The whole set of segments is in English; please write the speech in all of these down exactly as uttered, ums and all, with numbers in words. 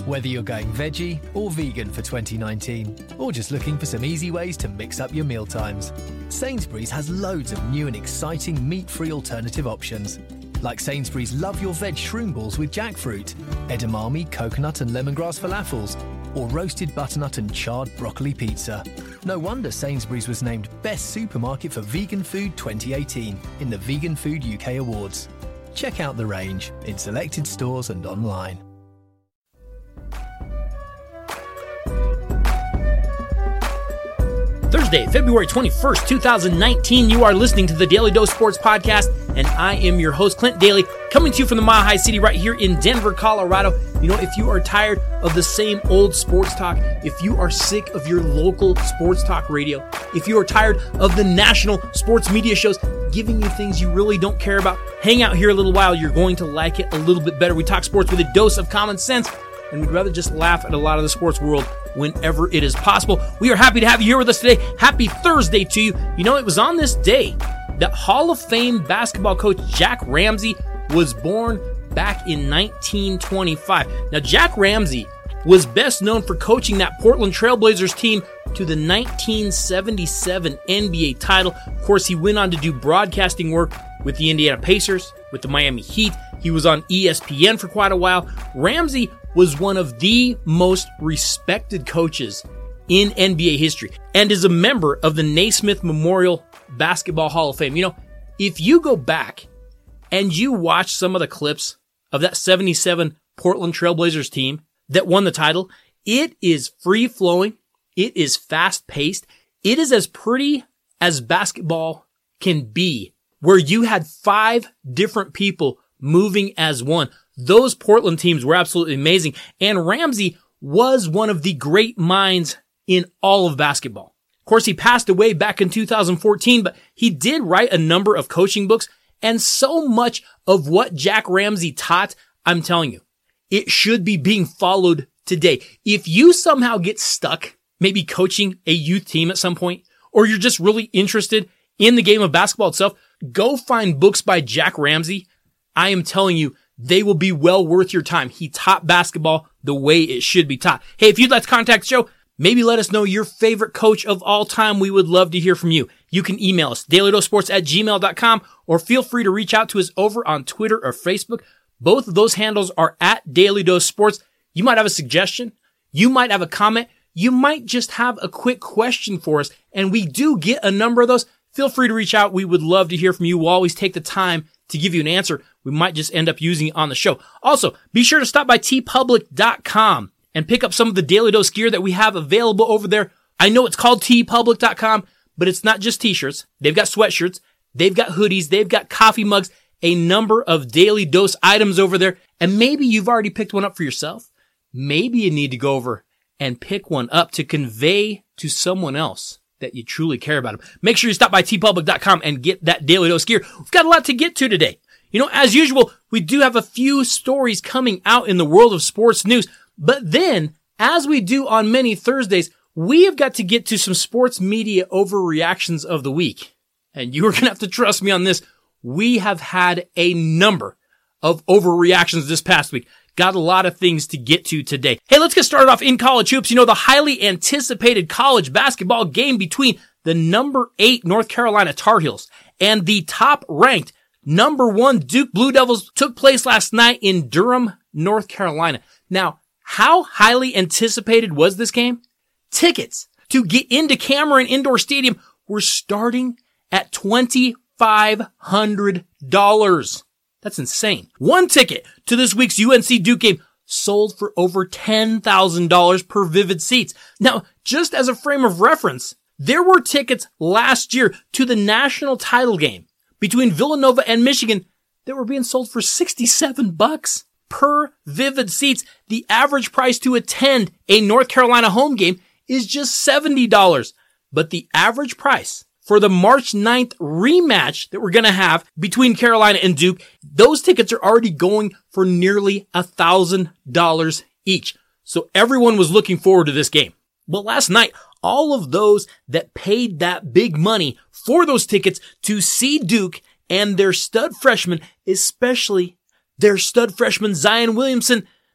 Whether you're going veggie or vegan for twenty nineteen, or just looking for some easy ways to mix up your mealtimes, Sainsbury's has loads of new and exciting meat-free alternative options. Like Sainsbury's Love Your Veg Shroom Balls with jackfruit, edamame, coconut and lemongrass falafels, or roasted butternut and charred broccoli pizza. No wonder Sainsbury's was named Best Supermarket for Vegan Food twenty eighteen in the Vegan Food U K Awards. Check out the range in selected stores and online. Thursday, February twenty-first, twenty nineteen. You are listening to the Daily Dose Sports Podcast, and I am your host, Clint Daly, coming to you from the Mile High City right here in Denver, Colorado. You know, if you are tired of the same old sports talk, if you are sick of your local sports talk radio, if you are tired of the national sports media shows giving you things you really don't care about, hang out here a little while. You're going to like it a little bit better. We talk sports with a dose of common sense, and we'd rather just laugh at a lot of the sports world whenever it is possible. We are happy to have you here with us today. Happy Thursday to you. You know, it was on this day that Hall of Fame basketball coach Jack Ramsay was born back in nineteen twenty-five. Now, Jack Ramsay was best known for coaching that Portland Trailblazers team to the nineteen seventy-seven N B A title. Of course, he went on to do broadcasting work with the Indiana Pacers, with the Miami Heat. He was on E S P N for quite a while. Ramsay was one of the most respected coaches in N B A history and is a member of the Naismith Memorial Basketball Hall of Fame. You know, if you go back and you watch some of the clips of that seventy-seven Portland Trailblazers team that won the title, it is free-flowing. It is fast-paced. It is as pretty as basketball can be, where you had five different people moving as one. Those Portland teams were absolutely amazing. And Ramsay was one of the great minds in all of basketball. Of course, he passed away back in two thousand fourteen, but he did write a number of coaching books. And so much of what Jack Ramsay taught, I'm telling you, it should be being followed today. If you somehow get stuck, maybe coaching a youth team at some point, or you're just really interested in the game of basketball itself, go find books by Jack Ramsay. I am telling you, they will be well worth your time. He taught basketball the way it should be taught. Hey, if you'd like to contact the show, maybe let us know your favorite coach of all time. We would love to hear from you. You can email us, dailydosports at gmail dot com, or feel free to reach out to us over on Twitter or Facebook. Both of those handles are at Daily Dose Sports. You might have a suggestion. You might have a comment. You might just have a quick question for us, and we do get a number of those. Feel free to reach out. We would love to hear from you. We'll always take the time to give you an answer. We might just end up using it on the show. Also, be sure to stop by t public dot com and pick up some of the Daily Dose gear that we have available over there. I know it's called t public dot com, but it's not just t-shirts. They've got sweatshirts. They've got hoodies. They've got coffee mugs, a number of Daily Dose items over there. And maybe you've already picked one up for yourself. Maybe you need to go over and pick one up to convey to someone else that you truly care about them. Make sure you stop by t public dot com and get that Daily Dose gear. We've got a lot to get to today. You know, as usual, we do have a few stories coming out in the world of sports news. But then, as we do on many Thursdays, we have got to get to some sports media overreactions of the week. And you're going to have to trust me on this. We have had a number of overreactions this past week. Got a lot of things to get to today. Hey, let's get started off in college hoops. You know, the highly anticipated college basketball game between the number eight North Carolina Tar Heels and the top-ranked number one Duke Blue Devils took place last night in Durham, North Carolina. Now, how highly anticipated was this game? Tickets to get into Cameron Indoor Stadium were starting at twenty-five hundred dollars. That's insane. One ticket to this week's U N C Duke game sold for over ten thousand dollars per Vivid Seats. Now, just as a frame of reference, there were tickets last year to the national title game between Villanova and Michigan that were being sold for sixty-seven bucks per Vivid Seats. The average price to attend a North Carolina home game is just seventy dollars. But the average price for the March ninth rematch that we're going to have between Carolina and Duke, those tickets are already going for nearly one thousand dollars each. So everyone was looking forward to this game. But last night, all of those that paid that big money for those tickets to see Duke and their stud freshman, especially their stud freshman Zion Williamson,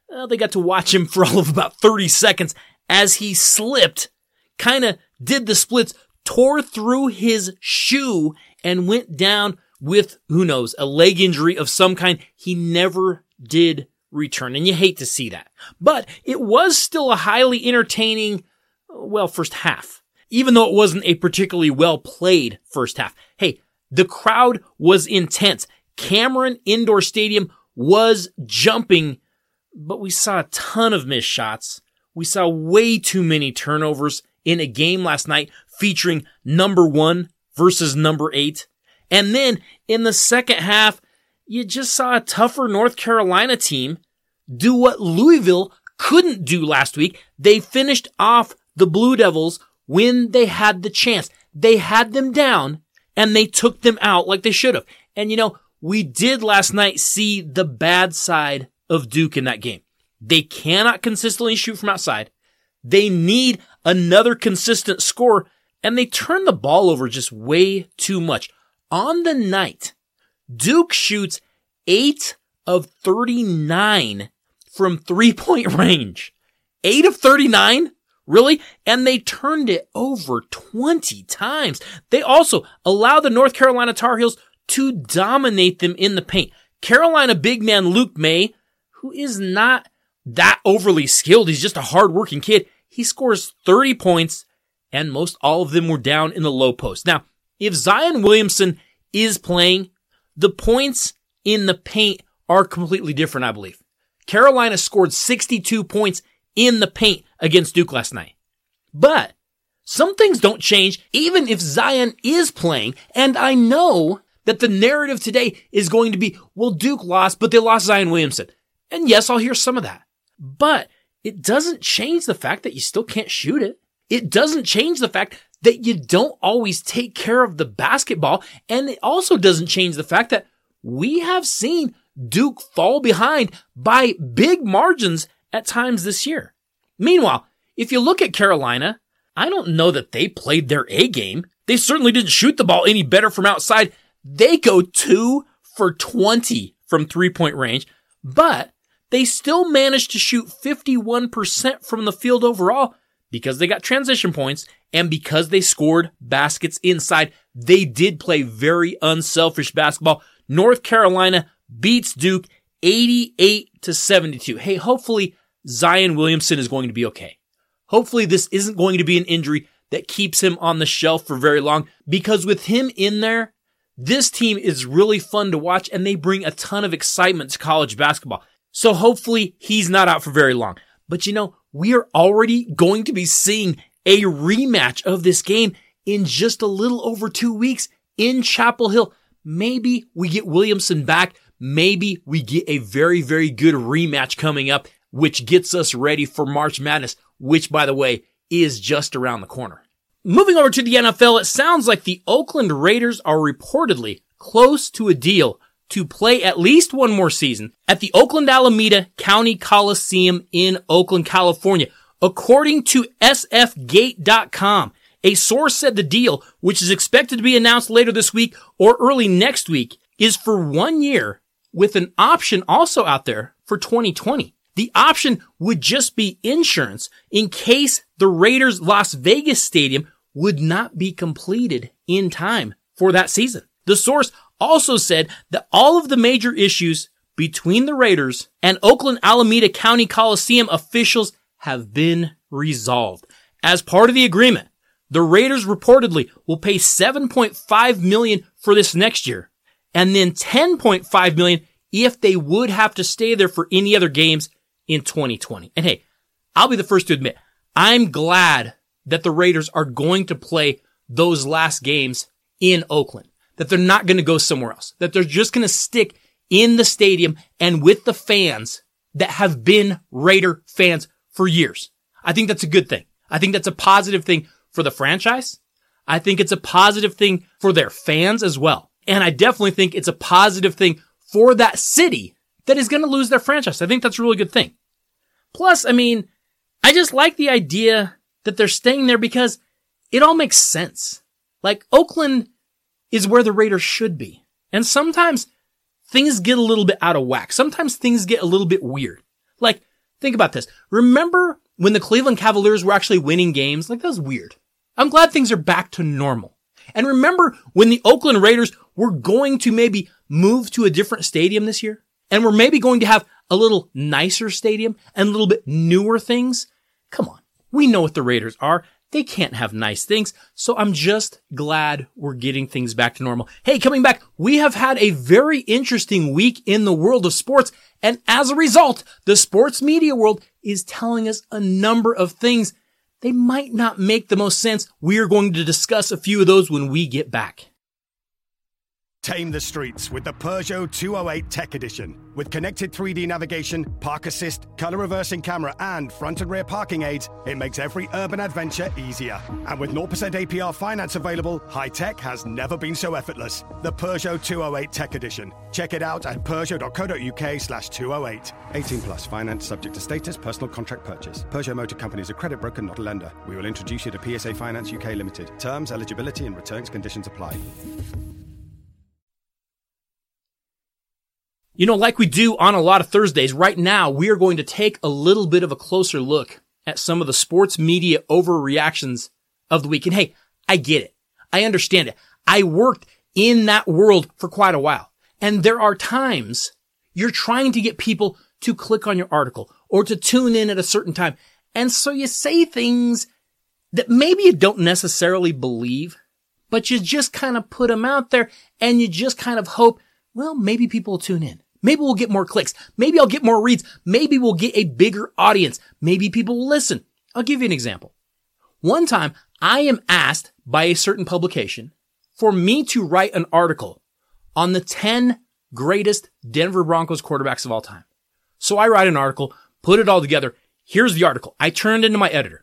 Well, they got to watch him for all of about thirty seconds as he slipped, kind of did the splits, tore through his shoe, and went down with, who knows, a leg injury of some kind. He never did return, and you hate to see that. But it was still a highly entertaining, well, first half, even though it wasn't a particularly well-played first half. Hey, the crowd was intense. Cameron Indoor Stadium was jumping, but we saw a ton of missed shots. We saw way too many turnovers in a game last night featuring number one versus number eight. And then in the second half, you just saw a tougher North Carolina team do what Louisville couldn't do last week. They finished off the Blue Devils when they had the chance. They had them down and they took them out like they should have. And you know, we did last night see the bad side of Duke in that game. They cannot consistently shoot from outside. They need another consistent score, and they turn the ball over just way too much. On the night, Duke shoots eight of thirty-nine from three-point range. eight of thirty-nine? Really? And they turned it over twenty times. They also allow the North Carolina Tar Heels to dominate them in the paint. Carolina big man Luke May, who is not that overly skilled, he's just a hard-working kid, he scores thirty points, and most all of them were down in the low post. Now, if Zion Williamson is playing, the points in the paint are completely different, I believe. Carolina scored sixty-two points in the paint against Duke last night. But some things don't change even if Zion is playing, and I know that the narrative today is going to be, well, Duke lost, but they lost Zion Williamson. And yes, I'll hear some of that. But it doesn't change the fact that you still can't shoot it. It doesn't change the fact that you don't always take care of the basketball. And it also doesn't change the fact that we have seen Duke fall behind by big margins at times this year. Meanwhile, if you look at Carolina, I don't know that they played their A game. They certainly didn't shoot the ball any better from outside. They go two for twenty from three-point range, but they still managed to shoot fifty-one percent from the field overall because they got transition points and because they scored baskets inside. They did play very unselfish basketball. North Carolina beats Duke eighty-eight to seventy-two. Hey, hopefully Zion Williamson is going to be okay. Hopefully this isn't going to be an injury that keeps him on the shelf for very long, because with him in there, this team is really fun to watch and they bring a ton of excitement to college basketball. So hopefully he's not out for very long. But you know, we are already going to be seeing a rematch of this game in just a little over two weeks in Chapel Hill. Maybe we get Williamson back. Maybe we get a very, very good rematch coming up, which gets us ready for March Madness, which, by the way, is just around the corner. Moving over to the N F L, it sounds like the Oakland Raiders are reportedly close to a deal to play at least one more season at the Oakland Alameda County Coliseum in Oakland, California. According to S F Gate dot com, a source said the deal, which is expected to be announced later this week or early next week, is for one year with an option also out there for twenty twenty. The option would just be insurance in case the Raiders' Las Vegas stadium would not be completed in time for that season. The source also said that all of the major issues between the Raiders and Oakland Alameda County Coliseum officials have been resolved. As part of the agreement, the Raiders reportedly will pay seven point five million dollars for this next year, and then ten point five million dollars if they would have to stay there for any other games in twenty twenty. And hey, I'll be the first to admit, I'm glad that the Raiders are going to play those last games in Oakland, that they're not going to go somewhere else, that they're just going to stick in the stadium and with the fans that have been Raider fans for years. I think that's a good thing. I think that's a positive thing for the franchise. I think it's a positive thing for their fans as well. And I definitely think it's a positive thing for that city that is going to lose their franchise. I think that's a really good thing. Plus, I mean, I just like the idea that they're staying there because it all makes sense. Like, Oakland is where the Raiders should be. And sometimes things get a little bit out of whack. Sometimes things get a little bit weird. Like, Think about this. Remember when the Cleveland Cavaliers were actually winning games? Like, that was weird. I'm glad things are back to normal. And remember when the Oakland Raiders were going to maybe move to a different stadium this year? And we're maybe going to have a little nicer stadium and a little bit newer things? Come on. We know what the Raiders are. They can't have nice things. So I'm just glad we're getting things back to normal. Hey, coming back, we have had a very interesting week in the world of sports. And as a result, the sports media world is telling us a number of things. They might not make the most sense. We are going to discuss a few of those when we get back. Tame the streets with the Peugeot two oh eight Tech Edition. With connected three D navigation, park assist, color reversing camera, and front and rear parking aids, it makes every urban adventure easier. And with zero percent A P R finance available, high tech has never been so effortless. The Peugeot two oh eight Tech Edition. Check it out at peugeot.co.uk slash 208. eighteen plus, finance subject to status, personal contract purchase. Peugeot Motor Company is a credit broker, not a lender. We will introduce you to P S A Finance U K Limited. Terms, eligibility, and returns conditions apply. You know, like we do on a lot of Thursdays, right now we are going to take a little bit of a closer look at some of the sports media overreactions of the week. And hey, I get it. I understand it. I worked in that world for quite a while. And there are times you're trying to get people to click on your article or to tune in at a certain time. And so you say things that maybe you don't necessarily believe, but you just kind of put them out there and you just kind of hope, well, maybe people will tune in. Maybe we'll get more clicks. Maybe I'll get more reads. Maybe we'll get a bigger audience. Maybe people will listen. I'll give you an example. One time, I am asked by a certain publication for me to write an article on the ten greatest Denver Broncos quarterbacks of all time. So I write an article, put it all together. Here's the article. I turned it into my editor.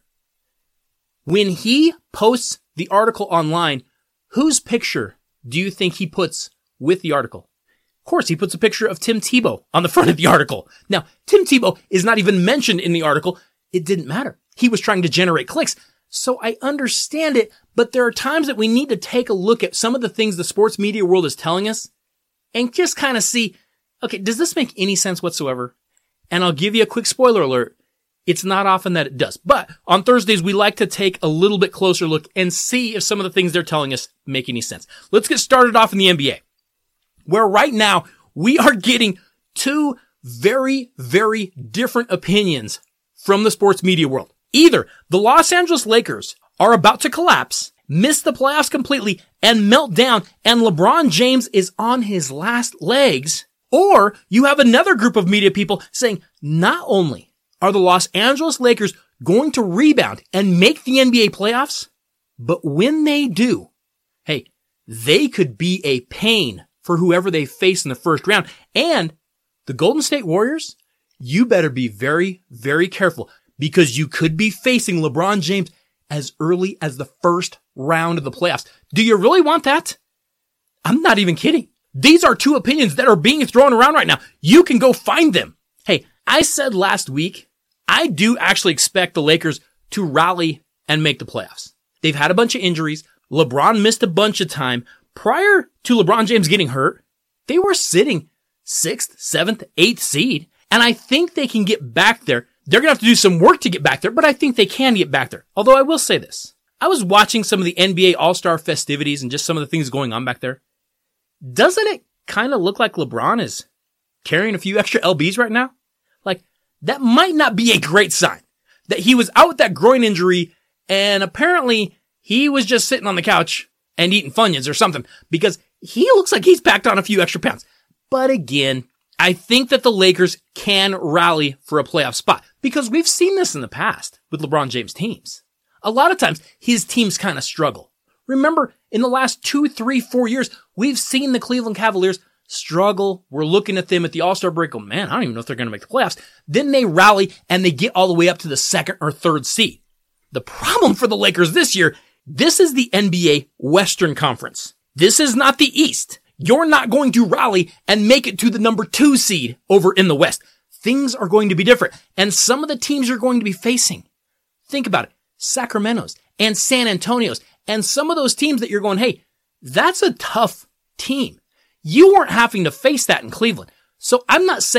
When he posts the article online, whose picture do you think he puts with the article? Of course, he puts a picture of Tim Tebow on the front of the article. Now, Tim Tebow is not even mentioned in the article. It didn't matter. He was trying to generate clicks. So I understand it, but there are times that we need to take a look at some of the things the sports media world is telling us and just kind of see, okay, does this make any sense whatsoever? And I'll give you a quick spoiler alert. It's not often that it does. But on Thursdays, we like to take a little bit closer look and see if some of the things they're telling us make any sense. Let's get started off in the N B A, where right now we are getting two very, very different opinions from the sports media world. Either the Los Angeles Lakers are about to collapse, miss the playoffs completely, and melt down, and LeBron James is on his last legs, or you have another group of media people saying not only are the Los Angeles Lakers going to rebound and make the N B A playoffs, but when they do, hey, they could be a pain for whoever they face in the first round. And the Golden State Warriors, you better be very, very careful because you could be facing LeBron James as early as the first round of the playoffs. Do you really want that? I'm not even kidding. These are two opinions that are being thrown around right now. You can go find them. Hey, I said last week, I do actually expect the Lakers to rally and make the playoffs. They've had a bunch of injuries. LeBron missed a bunch of time. Prior to LeBron James getting hurt, they were sitting sixth, seventh, eighth seed. And I think they can get back there. They're going to have to do some work to get back there, but I think they can get back there. Although I will say this. I was watching some of the N B A All-Star festivities and just some of the things going on back there. Doesn't it kind of look like LeBron is carrying a few extra L Bs right now? Like, that might not be a great sign. That he was out with that groin injury and apparently he was just sitting on the couch and eating Funyuns or something, because he looks like he's packed on a few extra pounds. But again, I think that the Lakers can rally for a playoff spot, because we've seen this in the past with LeBron James teams. A lot of times, his teams kind of struggle. Remember, in the last two, three, four years, we've seen the Cleveland Cavaliers struggle. We're looking at them at the All-Star break. Oh man, I don't even know if they're going to make the playoffs. Then they rally and they get all the way up to the second or third seed. The problem for the Lakers this year, this is the N B A Western Conference. This is not the East. You're not going to rally and make it to the number two seed over in the West. Things are going to be different. And some of the teams you're going to be facing, think about it, Sacramento's and San Antonio's and some of those teams that you're going, hey, that's a tough team. You weren't having to face that in Cleveland. So I'm not saying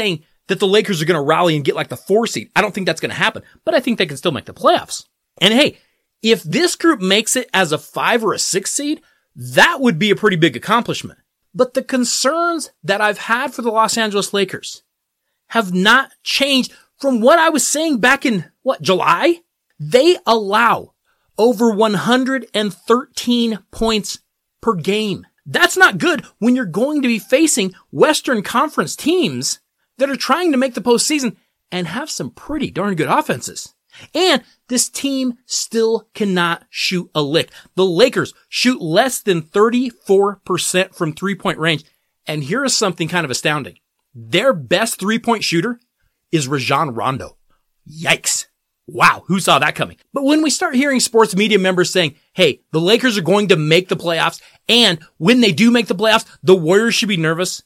that the Lakers are going to rally and get like the four seed. I don't think that's going to happen, but I think they can still make the playoffs. And hey, if this group makes it as a five or a six seed, that would be a pretty big accomplishment. But the concerns that I've had for the Los Angeles Lakers have not changed from what I was saying back in, what, July? They allow over one hundred thirteen points per game. That's not good when you're going to be facing Western Conference teams that are trying to make the postseason and have some pretty darn good offenses. And this team still cannot shoot a lick. The Lakers shoot less than thirty-four percent from three-point range. And here is something kind of astounding. Their best three-point shooter is Rajon Rondo. Yikes. Wow, who saw that coming? But when we start hearing sports media members saying, hey, the Lakers are going to make the playoffs, and when they do make the playoffs, the Warriors should be nervous.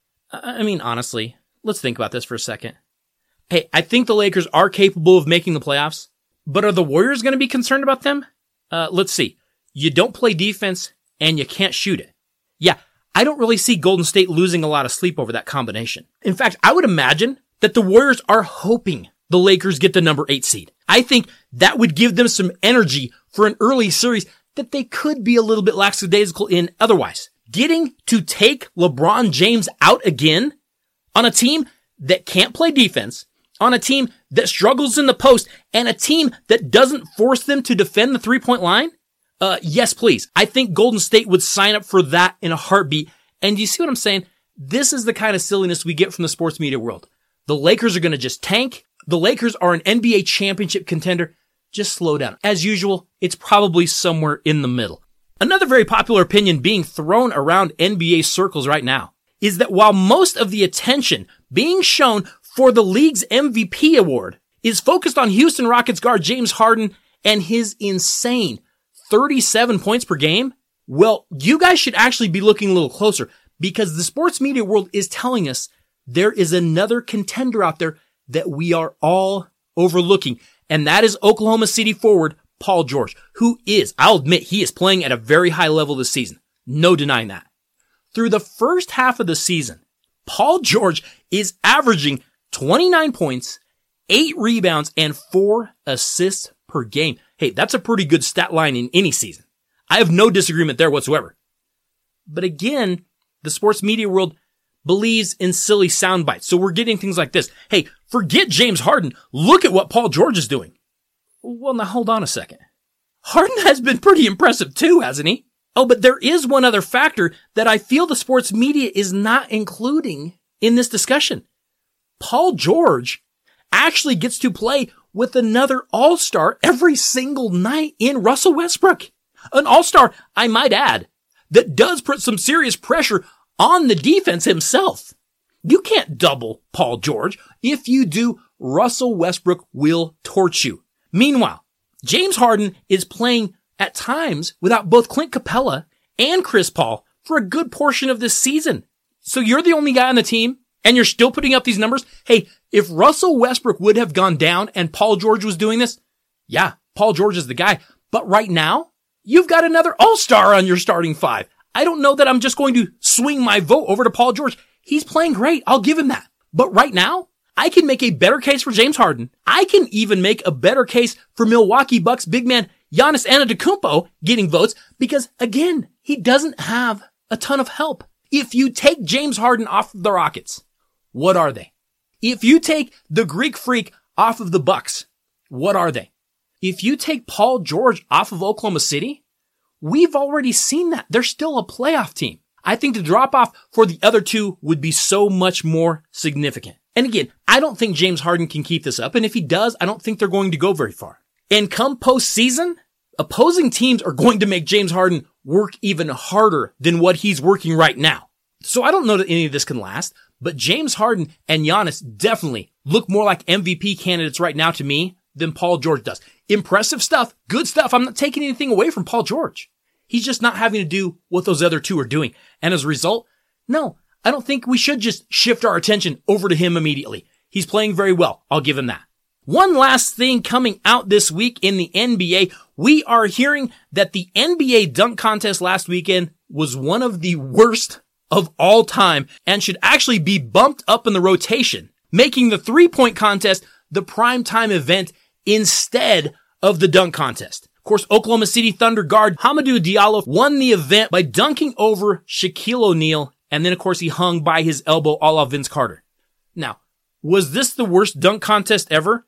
I mean, honestly, let's think about this for a second. Hey, I think the Lakers are capable of making the playoffs, but are the Warriors going to be concerned about them? Uh, let's see. You don't play defense, and you can't shoot it. Yeah, I don't really see Golden State losing a lot of sleep over that combination. In fact, I would imagine that the Warriors are hoping the Lakers get the number eight seed. I think that would give them some energy for an early series that they could be a little bit lackadaisical in otherwise. Getting to take LeBron James out again on a team that can't play defense, on a team that struggles in the post, and a team that doesn't force them to defend the three-point line? Uh, yes, please. I think Golden State would sign up for that in a heartbeat. And you see what I'm saying? This is the kind of silliness we get from the sports media world. The Lakers are going to just tank. The Lakers are an N B A championship contender. Just slow down. As usual, it's probably somewhere in the middle. Another very popular opinion being thrown around N B A circles right now is that while most of the attention being shown for the league's M V P award is focused on Houston Rockets guard James Harden and his insane thirty-seven points per game, well, you guys should actually be looking a little closer because the sports media world is telling us there is another contender out there that we are all overlooking, and that is Oklahoma City forward Paul George, who is, I'll admit, he is playing at a very high level this season. No denying that. Through the first half of the season, Paul George is averaging twenty-nine points, eight rebounds, and four assists per game. Hey, that's a pretty good stat line in any season. I have no disagreement there whatsoever. But again, the sports media world believes in silly sound bites. So we're getting things like this. Hey, forget James Harden. Look at what Paul George is doing. Well, now hold on a second. Harden has been pretty impressive too, hasn't he? Oh, but there is one other factor that I feel the sports media is not including in this discussion. Paul George actually gets to play with another all-star every single night in Russell Westbrook. An all-star, I might add, that does put some serious pressure on the defense himself. You can't double Paul George. If you do, Russell Westbrook will torch you. Meanwhile, James Harden is playing at times without both Clint Capella and Chris Paul for a good portion of this season. So you're the only guy on the team and you're still putting up these numbers. Hey, if Russell Westbrook would have gone down and Paul George was doing this, yeah, Paul George is the guy. But right now, you've got another all-star on your starting five. I don't know that I'm just going to swing my vote over to Paul George. He's playing great. I'll give him that. But right now, I can make a better case for James Harden. I can even make a better case for Milwaukee Bucks big man Giannis Antetokounmpo getting votes because, again, he doesn't have a ton of help. If you take James Harden off of the Rockets, what are they? If you take the Greek Freak off of the Bucks, what are they? If you take Paul George off of Oklahoma City, we've already seen that. They're still a playoff team. I think the drop-off for the other two would be so much more significant. And again, I don't think James Harden can keep this up. And if he does, I don't think they're going to go very far. And come postseason, opposing teams are going to make James Harden work even harder than what he's working right now. So I don't know that any of this can last, but James Harden and Giannis definitely look more like M V P candidates right now to me than Paul George does. Impressive stuff, good stuff. I'm not taking anything away from Paul George. He's just not having to do what those other two are doing. And as a result, no, I don't think we should just shift our attention over to him immediately. He's playing very well. I'll give him that. One last thing coming out this week in the N B A, we are hearing that the N B A dunk contest last weekend was one of the worst of all time and should actually be bumped up in the rotation. making the three-point contest the primetime event instead of the dunk contest. Of course, Oklahoma City Thunder guard Hamidou Diallo won the event by dunking over Shaquille O'Neal, and then of course he hung by his elbow a la Vince Carter. Now, was this the worst dunk contest ever?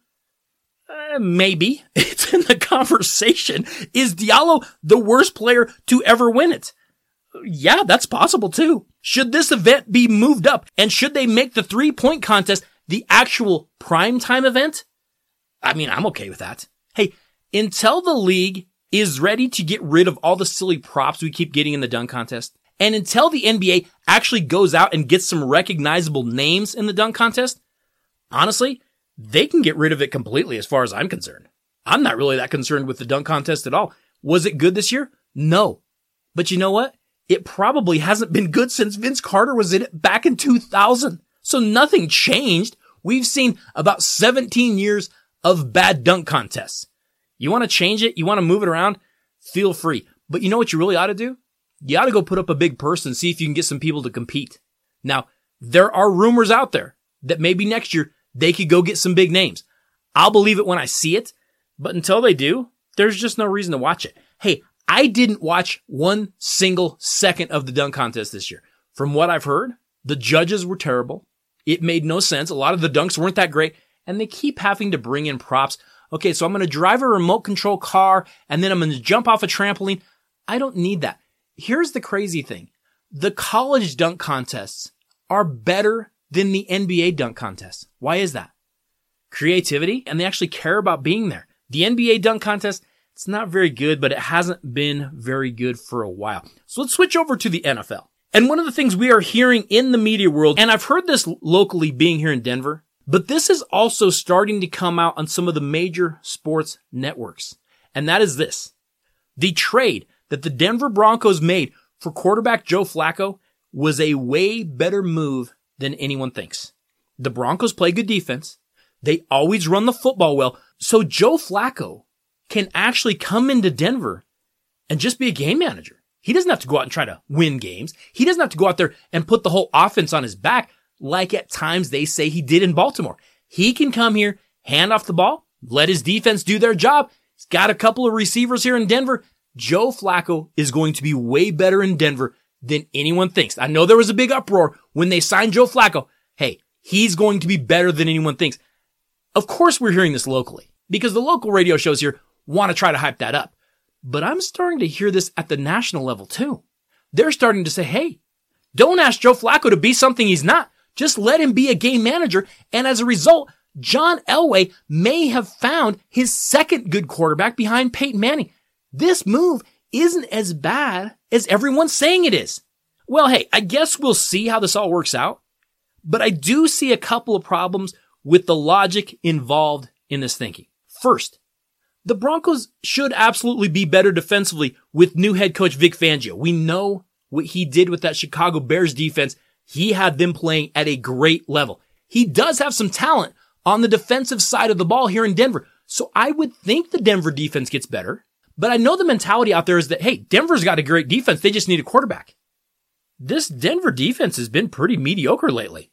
Uh, maybe. It's in the conversation. Is Diallo the worst player to ever win it? Yeah, that's possible too. Should this event be moved up, and should they make the three-point contest the actual primetime event? I mean, I'm okay with that. Hey, until the league is ready to get rid of all the silly props we keep getting in the dunk contest, and until the N B A actually goes out and gets some recognizable names in the dunk contest, honestly, they can get rid of it completely as far as I'm concerned. I'm not really that concerned with the dunk contest at all. Was it good this year? No. But you know what? It probably hasn't been good since Vince Carter was in it back in two thousand. So nothing changed. We've seen about seventeen years of bad dunk contests. You want to change it? You want to move it around? Feel free. But you know what you really ought to do? You ought to go put up a big purse and see if you can get some people to compete. Now, there are rumors out there that maybe next year they could go get some big names. I'll believe it when I see it, but until they do, there's just no reason to watch it. Hey, I didn't watch one single second of the dunk contest this year. From what I've heard, the judges were terrible. It made no sense. A lot of the dunks weren't that great, and they keep having to bring in props. Okay, so I'm going to drive a remote control car, and then I'm going to jump off a trampoline. I don't need that. Here's the crazy thing. The college dunk contests are better than the N B A dunk contests. Why is that? Creativity, and they actually care about being there. The N B A dunk contest, it's not very good, but it hasn't been very good for a while. So let's switch over to the N F L. And one of the things we are hearing in the media world, and I've heard this locally being here in Denver, but this is also starting to come out on some of the major sports networks. And that is this. The trade that the Denver Broncos made for quarterback Joe Flacco was a way better move than anyone thinks. The Broncos play good defense. They always run the football well. So Joe Flacco can actually come into Denver and just be a game manager. He doesn't have to go out and try to win games. He doesn't have to go out there and put the whole offense on his back like at times they say he did in Baltimore. He can come here, hand off the ball, let his defense do their job. He's got a couple of receivers here in Denver. Joe Flacco is going to be way better in Denver than anyone thinks. I know there was a big uproar when they signed Joe Flacco. Hey, he's going to be better than anyone thinks. Of course we're hearing this locally because the local radio shows here want to try to hype that up. But I'm starting to hear this at the national level too. They're starting to say, hey, don't ask Joe Flacco to be something he's not. Just let him be a game manager. And as a result, John Elway may have found his second good quarterback behind Peyton Manning. This move isn't as bad as everyone's saying it is. Well, hey, I guess we'll see how this all works out. But I do see a couple of problems with the logic involved in this thinking. First, the Broncos should absolutely be better defensively with new head coach Vic Fangio. We know what he did with that Chicago Bears defense. He had them playing at a great level. He does have some talent on the defensive side of the ball here in Denver. So I would think the Denver defense gets better. But I know the mentality out there is that, hey, Denver's got a great defense. They just need a quarterback. This Denver defense has been pretty mediocre lately.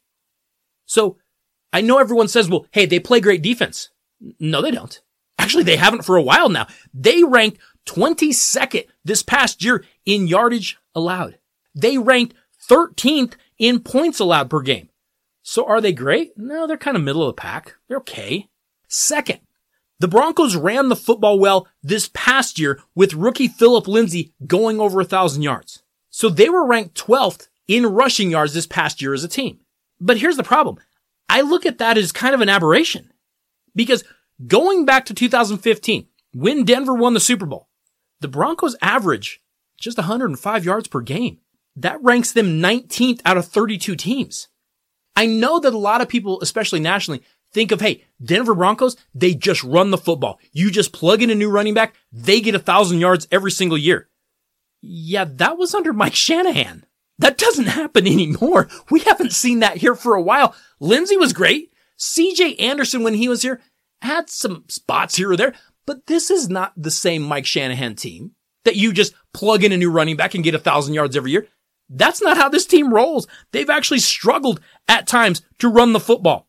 So I know everyone says, well, hey, they play great defense. No, they don't. Actually, they haven't for a while now. They ranked twenty-second this past year in yardage allowed. They ranked thirteenth in points allowed per game. So are they great? No, they're kind of middle of the pack. They're okay. Second, the Broncos ran the football well this past year with rookie Phillip Lindsay going over a thousand yards. So they were ranked twelfth in rushing yards this past year as a team. But here's the problem. I look at that as kind of an aberration because going back to two thousand fifteen, when Denver won the Super Bowl, the Broncos average just one hundred five yards per game. That ranks them nineteenth out of thirty-two teams. I know that a lot of people, especially nationally, think of, hey, Denver Broncos, they just run the football. You just plug in a new running back, they get a thousand yards every single year. Yeah, that was under Mike Shanahan. That doesn't happen anymore. We haven't seen that here for a while. Lindsey was great. C J Anderson, when he was here, had some spots here or there, but this is not the same Mike Shanahan team that you just plug in a new running back and get a thousand yards every year. That's not how this team rolls. They've actually struggled at times to run the football.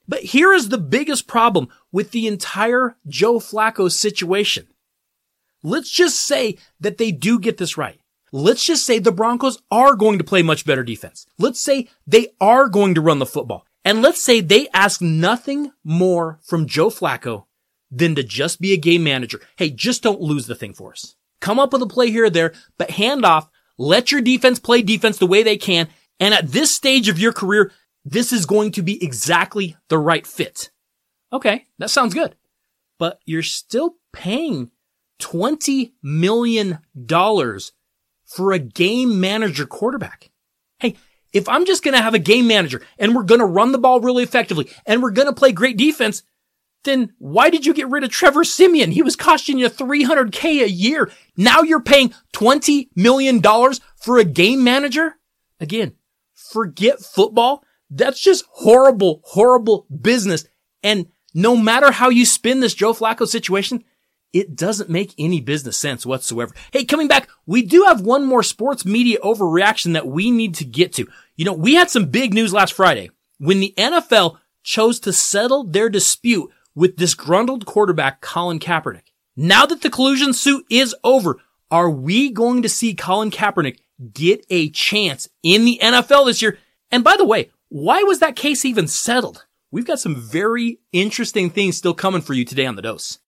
But here is the biggest problem with the entire Joe Flacco situation. Let's just say that they do get this right. Let's just say the Broncos are going to play much better defense. Let's say they are going to run the football. And let's say they ask nothing more from Joe Flacco than to just be a game manager. Hey, just don't lose the thing for us. Come up with a play here or there, but hand off. Let your defense play defense the way they can. And at this stage of your career, this is going to be exactly the right fit. Okay, that sounds good. But you're still paying twenty million dollars for a game manager quarterback. Hey, if I'm just going to have a game manager and we're going to run the ball really effectively and we're going to play great defense, then why did you get rid of Trevor Siemian? He was costing you three hundred K a year. Now you're paying twenty million dollars for a game manager? Again, forget football. That's just horrible, horrible business. And no matter how you spin this Joe Flacco situation, it doesn't make any business sense whatsoever. Hey, coming back, we do have one more sports media overreaction that we need to get to. You know, we had some big news last Friday when the N F L chose to settle their dispute with disgruntled quarterback Colin Kaepernick. Now that the collusion suit is over, are we going to see Colin Kaepernick get a chance in the N F L this year? And by the way, why was that case even settled? We've got some very interesting things still coming for you today on The Dose.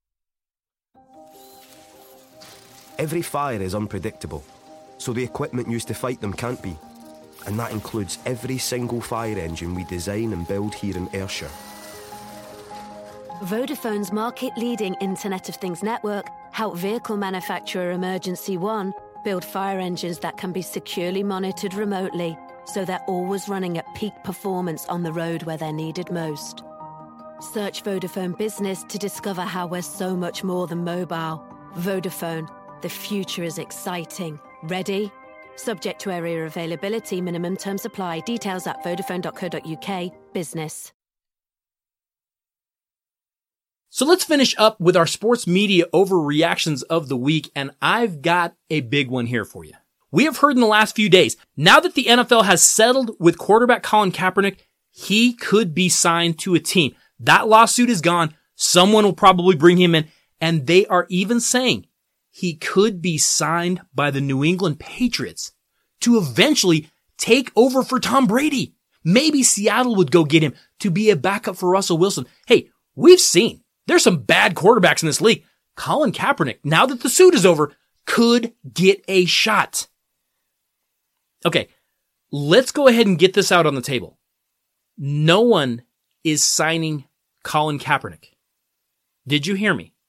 Every fire is unpredictable, so the equipment used to fight them can't be. And that includes every single fire engine we design and build here in Ayrshire. Vodafone's market-leading Internet of Things network helped vehicle manufacturer Emergency One build fire engines that can be securely monitored remotely, so they're always running at peak performance on the road where they're needed most. Search Vodafone Business to discover how we're so much more than mobile. Vodafone, the future is exciting. Ready? Subject to area availability, minimum terms apply. Details at vodafone dot co dot uk. Business. So let's finish up with our sports media overreactions of the week, and I've got a big one here for you. We have heard in the last few days, now that the N F L has settled with quarterback Colin Kaepernick, he could be signed to a team. That lawsuit is gone. Someone will probably bring him in, and they are even saying he could be signed by the New England Patriots to eventually take over for Tom Brady. Maybe Seattle would go get him to be a backup for Russell Wilson. Hey, we've seen there's some bad quarterbacks in this league. Colin Kaepernick, now that the suit is over, could get a shot. Okay, let's go ahead and get this out on the table. No one is signing Colin Kaepernick. Did you hear me?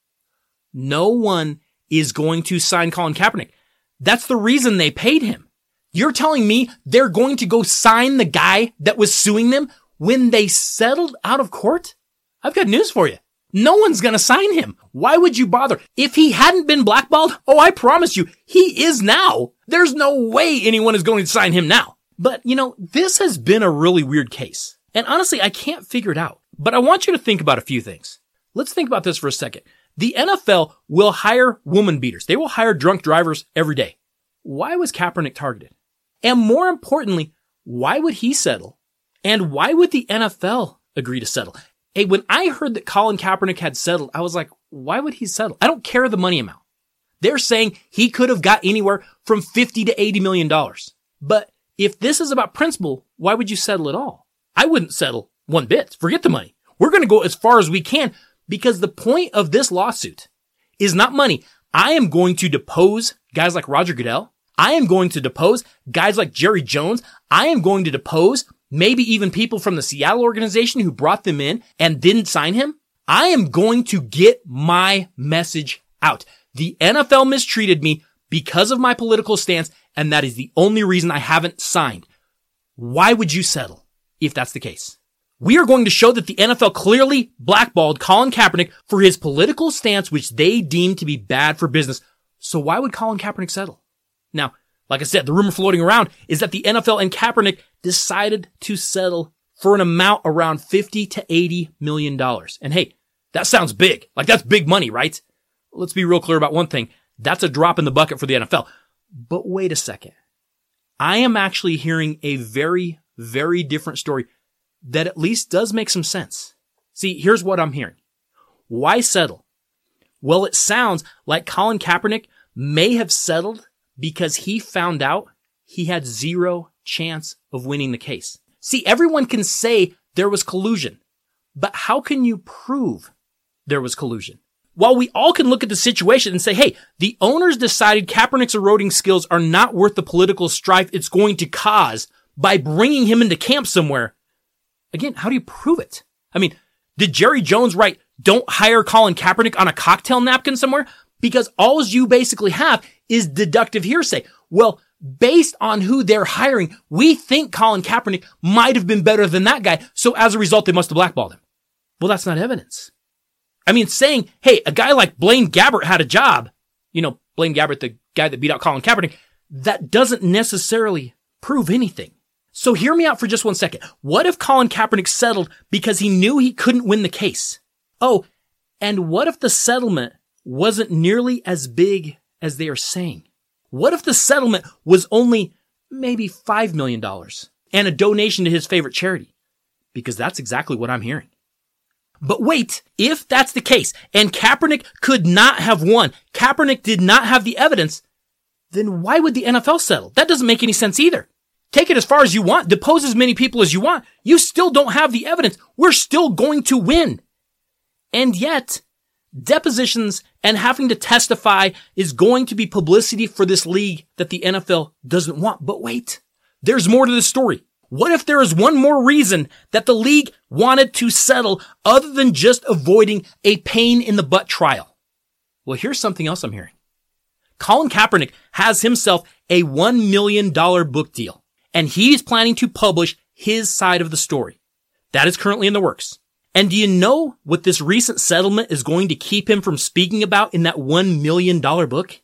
No one is going to sign Colin Kaepernick. That's the reason they paid him. You're telling me they're going to go sign the guy that was suing them when they settled out of court? I've got news for you. No one's going to sign him. Why would you bother? If he hadn't been blackballed, oh, I promise you, he is now. There's no way anyone is going to sign him now. But, you know, this has been a really weird case. And honestly, I can't figure it out. But I want you to think about a few things. Let's think about this for a second. The N F L will hire woman beaters. They will hire drunk drivers every day. Why was Kaepernick targeted? And more importantly, why would he settle? And why would the N F L agree to settle? Hey, when I heard that Colin Kaepernick had settled, I was like, why would he settle? I don't care the money amount. They're saying he could have got anywhere from fifty to eighty million dollars. But if this is about principle, why would you settle at all? I wouldn't settle one bit. Forget the money. We're going to go as far as we can because the point of this lawsuit is not money. I am going to depose guys like Roger Goodell. I am going to depose guys like Jerry Jones. I am going to depose maybe even people from the Seattle organization who brought them in and didn't sign him. I am going to get my message out. The N F L mistreated me because of my political stance, and that is the only reason I haven't signed. Why would you settle if that's the case? We are going to show that the N F L clearly blackballed Colin Kaepernick for his political stance, which they deemed to be bad for business. So why would Colin Kaepernick settle? Now, like I said, the rumor floating around is that the N F L and Kaepernick decided to settle for an amount around fifty to eighty million dollars. And hey, that sounds big. Like that's big money, right? Let's be real clear about one thing. That's a drop in the bucket for the N F L. But wait a second. I am actually hearing a very, very different story that at least does make some sense. See, here's what I'm hearing. Why settle? Well, it sounds like Colin Kaepernick may have settled because he found out he had zero chance of winning the case. See, everyone can say there was collusion, but how can you prove there was collusion? While we all can look at the situation and say, hey, the owners decided Kaepernick's eroding skills are not worth the political strife it's going to cause by bringing him into camp somewhere. Again, how do you prove it? I mean, did Jerry Jones write, don't hire Colin Kaepernick on a cocktail napkin somewhere? Because all you basically have is deductive hearsay. Well, based on who they're hiring, we think Colin Kaepernick might have been better than that guy. So as a result, they must have blackballed him. Well, that's not evidence. I mean, saying, hey, a guy like Blaine Gabbert had a job, you know, Blaine Gabbert, the guy that beat out Colin Kaepernick, that doesn't necessarily prove anything. So hear me out for just one second. What if Colin Kaepernick settled because he knew he couldn't win the case? Oh, and what if the settlement wasn't nearly as big as they are saying? What if the settlement was only maybe five million dollars and a donation to his favorite charity? Because that's exactly what I'm hearing. But wait, if that's the case and Kaepernick could not have won, Kaepernick did not have the evidence, then why would the N F L settle? That doesn't make any sense either. Take it as far as you want, depose as many people as you want. You still don't have the evidence. We're still going to win. And yet, depositions and having to testify is going to be publicity for this league that the N F L doesn't want. But wait, there's more to the story. What if there is one more reason that the league wanted to settle other than just avoiding a pain in the butt trial? Well, here's something else I'm hearing. Colin Kaepernick has himself a one million dollars book deal, and he's planning to publish his side of the story. That is currently in the works. And do you know what this recent settlement is going to keep him from speaking about in that one million dollars book?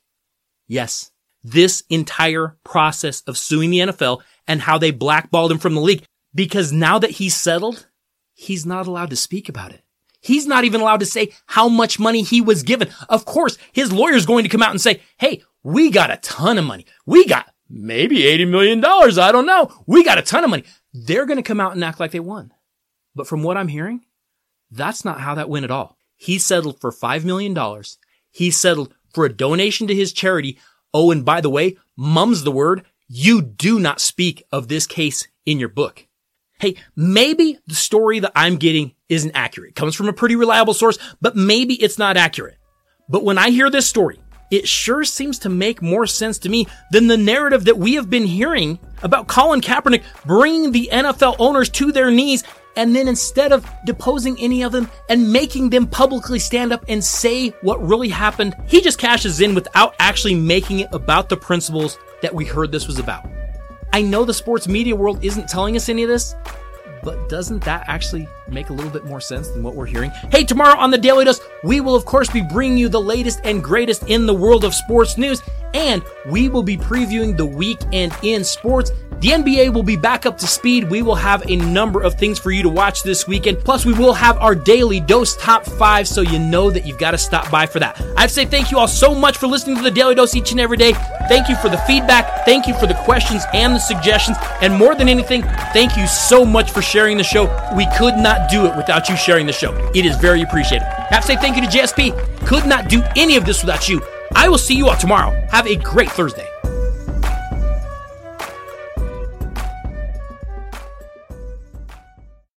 Yes, this entire process of suing the N F L and how they blackballed him from the league. Because now that he's settled, he's not allowed to speak about it. He's not even allowed to say how much money he was given. Of course, his lawyer's going to come out and say, hey, we got a ton of money. We got maybe eighty million dollars. I don't know. We got a ton of money. They're going to come out and act like they won. But from what I'm hearing, that's not how that went at all. He settled for five million dollars. He settled for a donation to his charity. Oh, and by the way, mum's the word. You do not speak of this case in your book. Hey, maybe the story that I'm getting isn't accurate. It comes from a pretty reliable source, but maybe it's not accurate. But when I hear this story, it sure seems to make more sense to me than the narrative that we have been hearing about Colin Kaepernick bringing the N F L owners to their knees, and then instead of deposing any of them and making them publicly stand up and say what really happened, he just cashes in without actually making it about the principles that we heard this was about. I know the sports media world isn't telling us any of this, but doesn't that actually make a little bit more sense than what we're hearing? Hey, tomorrow on the Daily Dose, we will of course be bringing you the latest and greatest in the world of sports news, and we will be previewing the weekend in sports. The N B A will be back up to speed. We will have a number of things for you to watch this weekend. Plus, we will have our Daily Dose Top five, so you know that you've got to stop by for that. I have to say thank you all so much for listening to the Daily Dose each and every day. Thank you for the feedback. Thank you for the questions and the suggestions. And more than anything, thank you so much for sharing the show. We could not do it without you sharing the show. It is very appreciated. I have to say thank you to J S P. Could not do any of this without you. I will see you all tomorrow. Have a great Thursday.